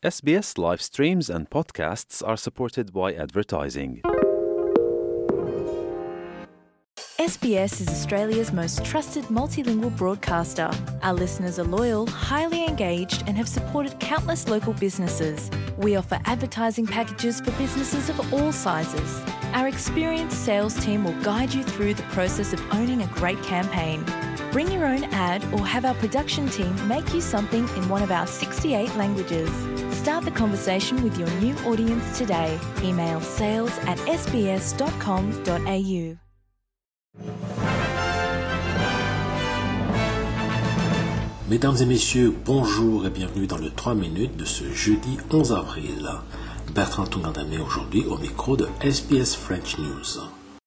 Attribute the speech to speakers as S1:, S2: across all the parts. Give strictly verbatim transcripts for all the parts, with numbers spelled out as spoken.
S1: S B S live streams and podcasts are supported by advertising.
S2: S B S is Australia's most trusted multilingual broadcaster. Our listeners are loyal, highly engaged, and have supported countless local businesses. We offer advertising packages for businesses of all sizes. Our experienced sales team will guide you through the process of owning a great campaign. Bring your own ad or have our production team make you something in one of our sixty-eight languages. Start the conversation with your new audience today. Email sales at s b s dot com dot a u.
S3: Mesdames et messieurs, bonjour et bienvenue dans le trois minutes de ce jeudi onze avril. Bertrand Tungandame aujourd'hui au micro de S B S French News.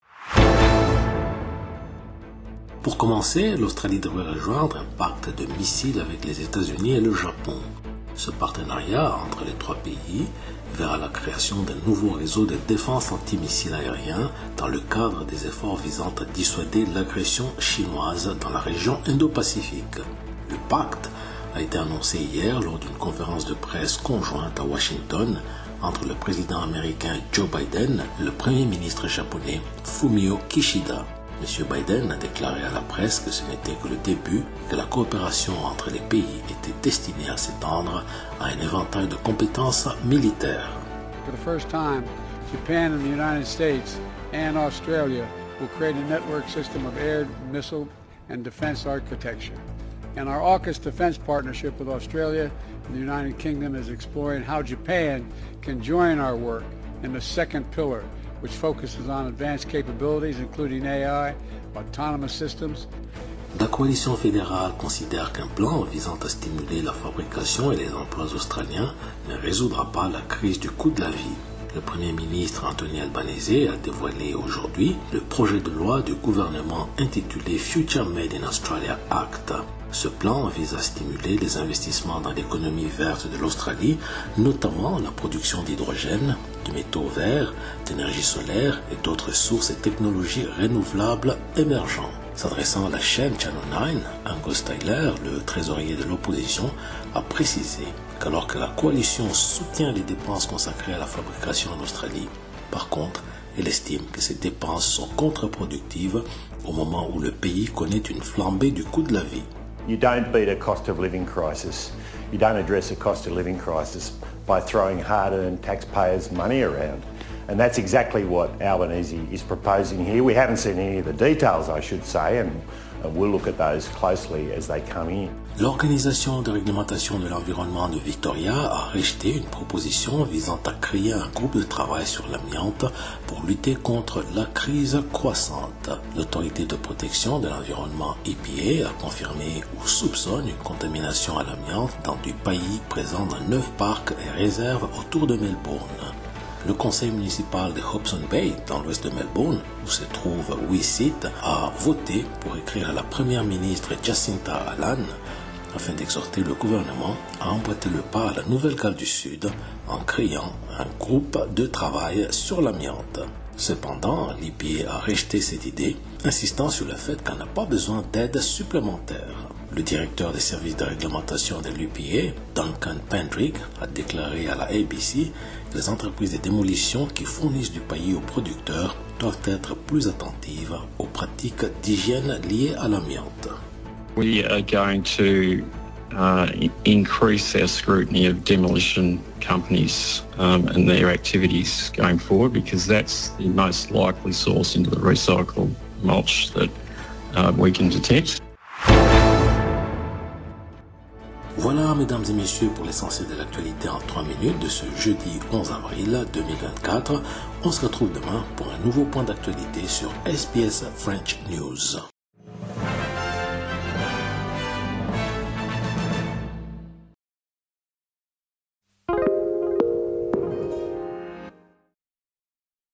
S3: Pour commencer, l'Australie devrait rejoindre un pacte de missiles avec les États-Unis et le Japon. Ce partenariat entre les trois pays verra la création d'un nouveau réseau de défense antimissiles aériens dans le cadre des efforts visant à dissuader l'agression chinoise dans la région Indo-Pacifique. Le pacte a été annoncé hier lors d'une conférence de presse conjointe à Washington entre le président américain Joe Biden et le premier ministre japonais Fumio Kishida. M. Biden a déclaré à la presse que ce n'était que le début et que la coopération entre les pays était destinée à s'étendre à un éventail de compétences militaires.
S4: For the first time, Japan and the United States and Australia will create a network system of air, missile, and defense architecture. And our AUKUS defense partnership with Australia and the United Kingdom is exploring how Japan can join our work in the second pillar, which focuses on advanced capabilities including A I, autonomous systems.
S3: La coalition fédérale considère qu'un plan visant à stimuler la fabrication et les emplois australiens ne résoudra pas la crise du coût de la vie. Le Premier ministre Anthony Albanese a dévoilé aujourd'hui le projet de loi du gouvernement intitulé Future Made in Australia Act. Ce plan vise à stimuler les investissements dans l'économie verte de l'Australie, notamment la production d'hydrogène, de métaux verts, d'énergie solaire et d'autres sources et technologies renouvelables émergentes. S'adressant à la chaîne Channel neuf, Angus Taylor, le trésorier de l'opposition, a précisé qu'alors que la coalition soutient les dépenses consacrées à la fabrication en Australie, par contre, elle estime que ces dépenses sont contre-productives au moment où le pays connaît une flambée du coût de la vie.
S5: You don't beat a cost of living crisis. You don't address a cost of living crisis by throwing hard-earned taxpayers' money around. And that's exactly what Albanese is proposing here. We haven't seen any of the details, I should say, and we'll look at those closely as they come in.
S3: L'Organisation de réglementation de l'environnement de Victoria a rejeté une proposition visant à créer un groupe de travail sur l'amiante pour lutter contre la crise croissante. L'autorité de protection de l'environnement E P A a confirmé ou soupçonne une contamination à l'amiante dans du paillis présent dans neuf parcs et réserves autour de Melbourne. Le conseil municipal de Hobson Bay, dans l'ouest de Melbourne, où se trouve huit sites, a voté pour écrire à la première ministre Jacinta Allan afin d'exhorter le gouvernement à emboîter le pas à la Nouvelle-Galles du Sud en créant un groupe de travail sur l'amiante. Cependant, l'E P A a rejeté cette idée, insistant sur le fait qu'elle n'a pas besoin d'aide supplémentaire. Le directeur des services de réglementation de l'E P A, Duncan Pendrick, a déclaré à la A B C que les entreprises de démolition qui fournissent du paillis aux producteurs doivent être plus attentives aux pratiques d'hygiène liées à l'amiante.
S6: We are going to uh, increase our scrutiny of demolition companies um, and their activities going forward because that's the most likely source into the recycled mulch that uh, we can detect.
S3: Voilà, mesdames et messieurs, pour l'essentiel de l'actualité en trois minutes de ce jeudi onze avril deux mille vingt-quatre. On se retrouve demain pour un nouveau point d'actualité sur S B S French News.